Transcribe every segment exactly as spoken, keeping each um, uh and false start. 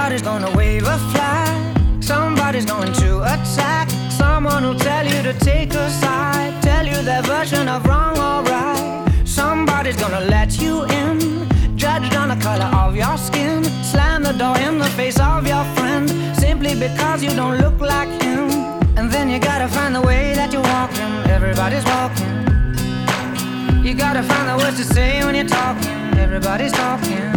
Somebody's gonna wave a flag, somebody's going to attack. Someone will tell you to take a side, tell you their version of wrong or right. Somebody's gonna let you in, judged on the color of your skin. Slam the door in the face of your friend, simply because you don't look like him. And then you gotta find the way that you're walking. Everybody's walking. You gotta find the words to say when you're talking. Everybody's talking.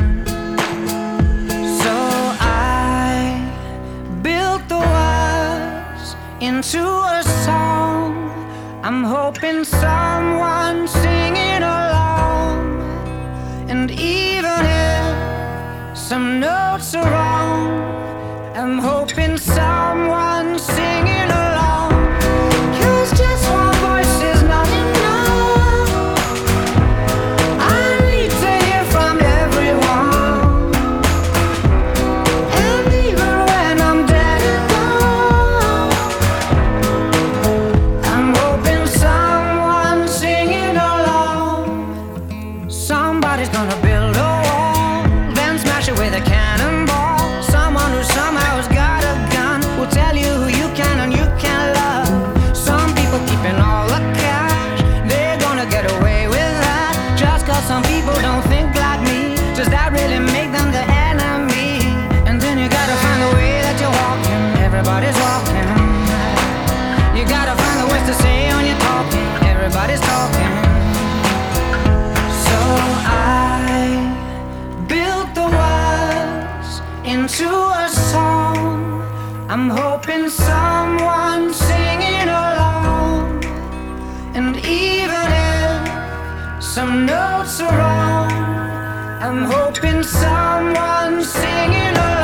So I built the words into a song. I'm hoping someone's singing along. And even if some notes are wrong, I'm hoping someone's singing along. 'Cause just one voice is not enough. I need to hear from everyone. And even when I'm dead and gone, I'm hoping someone's singing along. Somebody's gonna build a wall, then smash it with a cannonball. Someone who somehow has got a gun will tell you who you can and you can't love. Some people keeping all the cash, they're gonna get away with that. Just 'cause some people don't think like me, does that really make them the enemy? And then you gotta find the way that you're walking. Everybody's walking. You gotta find the words to say when you're talking. Everybody's talking. So I built the words into a song. I'm hoping someone's singing along. And even if some notes are wrong, I'm hoping someone's singing along.